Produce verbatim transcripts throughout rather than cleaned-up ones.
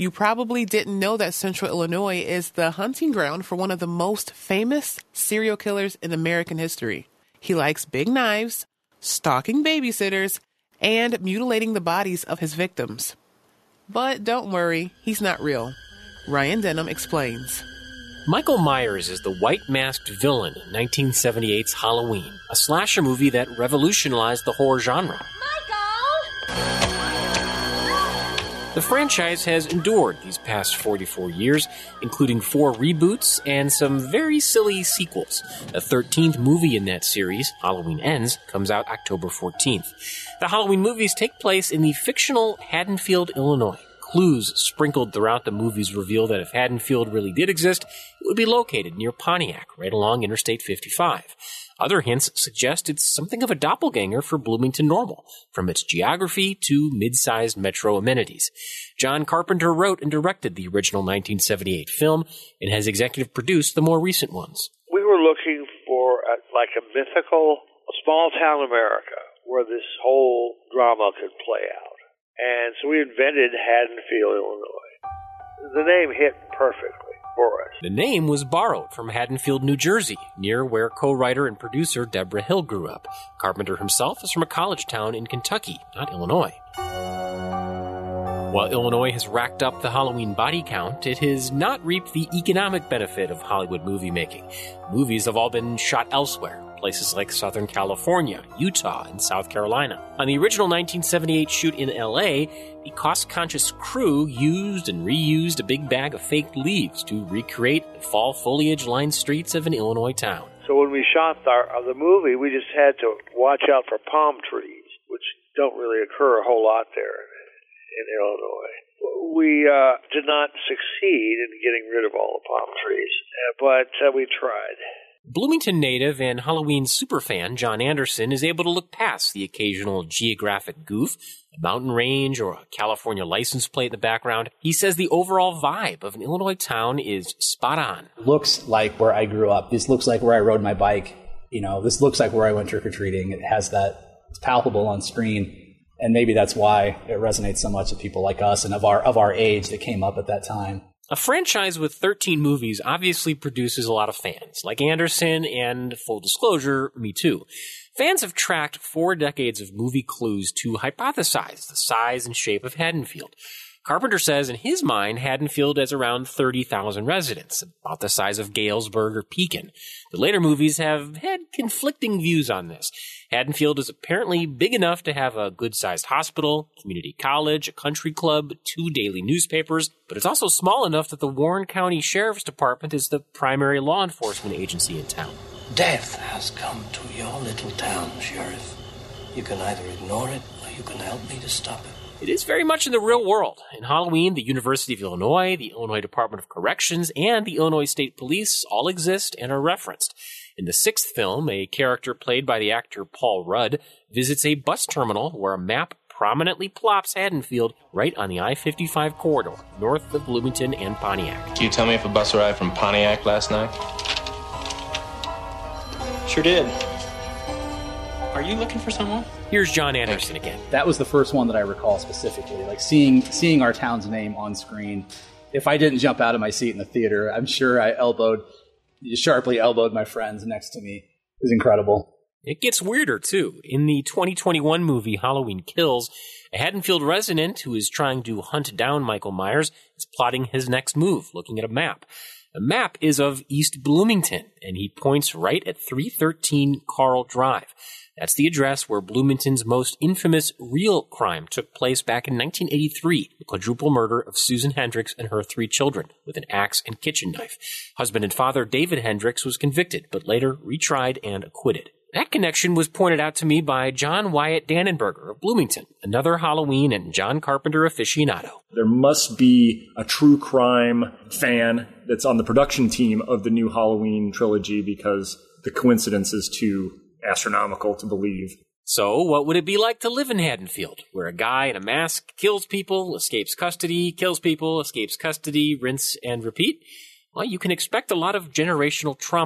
You probably didn't know that Central Illinois is the hunting ground for one of the most famous serial killers in American history. He likes big knives, stalking babysitters, and mutilating the bodies of his victims. But don't worry, he's not real. Ryan Denham explains. Michael Myers is the white-masked villain in nineteen seventy-eight's Halloween, a slasher movie that revolutionized the horror genre. Michael! The franchise has endured these past forty-four years, including four reboots and some very silly sequels. The thirteenth movie in that series, Halloween Ends, comes out October fourteenth. The Halloween movies take place in the fictional Haddonfield, Illinois. Clues sprinkled throughout the movies reveal that if Haddonfield really did exist, it would be located near Pontiac, right along Interstate fifty-five. Other hints suggest it's something of a doppelganger for Bloomington Normal, from its geography to mid-sized metro amenities. John Carpenter wrote and directed the original nineteen seventy-eight film and has executive produced the more recent ones. We were looking for a, like a mythical small-town America where this whole drama could play out. And so we invented Haddonfield, Illinois. The name hit perfectly for us. The name was borrowed from Haddonfield, New Jersey, near where co-writer and producer Deborah Hill grew up. Carpenter himself is from a college town in Kentucky, not Illinois. While Illinois has racked up the Halloween body count, it has not reaped the economic benefit of Hollywood movie making. Movies have all been shot elsewhere, places like Southern California, Utah, and South Carolina. On the original nineteen seventy-eight shoot in L A, the cost-conscious crew used and reused a big bag of fake leaves to recreate the fall foliage-lined streets of an Illinois town. So when we shot our, the movie, we just had to watch out for palm trees, which don't really occur a whole lot there in Illinois. We uh, did not succeed in getting rid of all the palm trees, but uh, we tried. Bloomington native and Halloween superfan John Anderson is able to look past the occasional geographic goof, a mountain range or a California license plate in the background. He says the overall vibe of an Illinois town is spot on. Looks like where I grew up. This looks like where I rode my bike. You know, this looks like where I went trick-or-treating. It has that, it's palpable on screen. And maybe that's why it resonates so much with people like us and of our of our age that came up at that time. A franchise with thirteen movies obviously produces a lot of fans, like Anderson and, full disclosure, me too. Fans have tracked four decades of movie clues to hypothesize the size and shape of Haddonfield. Carpenter says in his mind, Haddonfield has around thirty thousand residents, about the size of Galesburg or Pekin. The later movies have had conflicting views on this. Haddonfield is apparently big enough to have a good-sized hospital, community college, a country club, two daily newspapers, but it's also small enough that the Warren County Sheriff's Department is the primary law enforcement agency in town. Death has come to your little town, Sheriff. You can either ignore it or you can help me to stop it. It is very much in the real world. In Halloween, the University of Illinois, the Illinois Department of Corrections, and the Illinois State Police all exist and are referenced. In the sixth film, a character played by the actor Paul Rudd visits a bus terminal where a map prominently plops Haddonfield right on the I fifty-five corridor, north of Bloomington and Pontiac. Can you tell me if a bus arrived from Pontiac last night? Sure did. Are you looking for someone? Here's John Anderson again. That was the first one that I recall specifically, like seeing seeing our town's name on screen. If I didn't jump out of my seat in the theater, I'm sure I elbowed, sharply elbowed my friends next to me. It was incredible. It gets weirder, too. In the twenty twenty-one movie Halloween Kills, a Haddonfield resident who is trying to hunt down Michael Myers is plotting his next move, looking at a map. The map is of East Bloomington, and he points right at three thirteen Carl Drive. That's the address where Bloomington's most infamous real crime took place back in nineteen eighty-three, the quadruple murder of Susan Hendricks and her three children with an axe and kitchen knife. Husband and father David Hendricks was convicted, but later retried and acquitted. That connection was pointed out to me by John Wyatt Dannenberger of Bloomington, another Halloween and John Carpenter aficionado. There must be a true crime fan that's on the production team of the new Halloween trilogy because the coincidence is too astronomical to believe. So, what would it be like to live in Haddonfield, where a guy in a mask kills people, escapes custody, kills people, escapes custody, rinse and repeat? Well, you can expect a lot of generational trauma.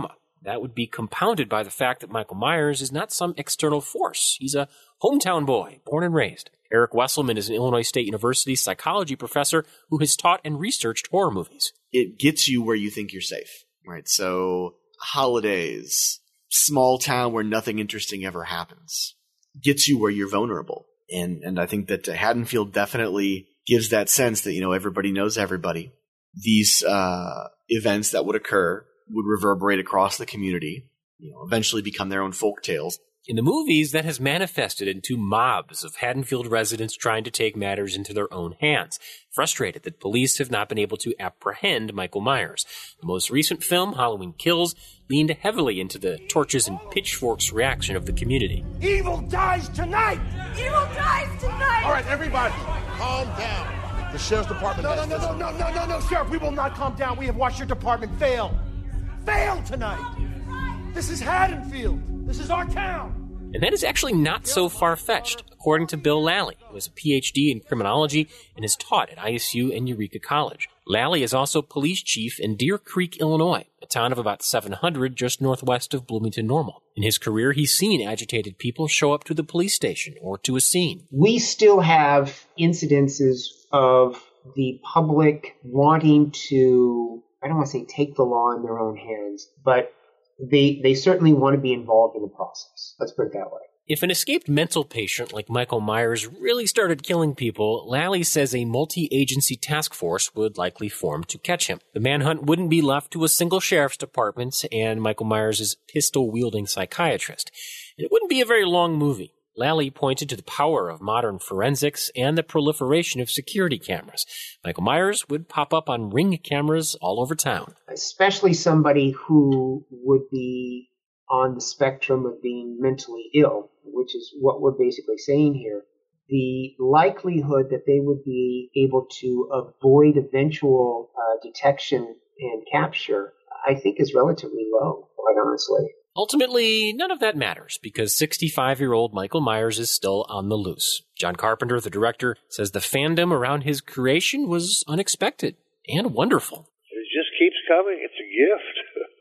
That would be compounded by the fact that Michael Myers is not some external force. He's a hometown boy, born and raised. Eric Wesselman is an Illinois State University psychology professor who has taught and researched horror movies. It gets you where you think you're safe, right? So holidays, small town where nothing interesting ever happens, gets you where you're vulnerable. And and I think that Haddonfield definitely gives that sense that, you know, everybody knows everybody. These uh, events that would occur would reverberate across the community, you know, eventually become their own folk tales. In the movies, that has manifested into mobs of Haddonfield residents trying to take matters into their own hands, frustrated that police have not been able to apprehend Michael Myers. The most recent film, Halloween Kills, leaned heavily into the torches and pitchforks reaction of the community. Evil dies tonight! Evil dies tonight! All right, everybody, calm down. The sheriff's department No, has no, no, no, no, no, no, no, Sheriff, we will not calm down. We have watched your department fail. Fail tonight! This is Haddonfield. This is our town. And that is actually not so far-fetched, according to Bill Lally, who has a P H D in criminology and has taught at I S U and Eureka College. Lally is also police chief in Deer Creek, Illinois, a town of about seven hundred just northwest of Bloomington Normal. In his career, he's seen agitated people show up to the police station or to a scene. We still have incidences of the public wanting to, I don't want to say take the law in their own hands, but they they certainly want to be involved in the process. Let's put it that way. If an escaped mental patient like Michael Myers really started killing people, Lally says a multi-agency task force would likely form to catch him. The manhunt wouldn't be left to a single sheriff's department and Michael Myers' pistol-wielding psychiatrist. It wouldn't be a very long movie. Lally pointed to the power of modern forensics and the proliferation of security cameras. Michael Myers would pop up on Ring cameras all over town. Especially somebody who would be on the spectrum of being mentally ill, which is what we're basically saying here. The likelihood that they would be able to avoid eventual uh, detection and capture, I think, is relatively low, quite honestly. Ultimately, none of that matters because sixty-five-year-old Michael Myers is still on the loose. John Carpenter, the director, says the fandom around his creation was unexpected and wonderful. It just keeps coming. It's a gift.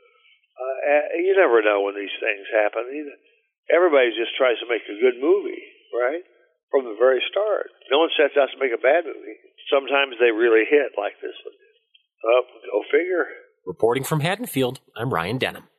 Uh, you never know when these things happen. Everybody just tries to make a good movie, right? From the very start. No one sets out to make a bad movie. Sometimes they really hit like this one. Oh, go figure. Reporting from Haddonfield, I'm Ryan Denham.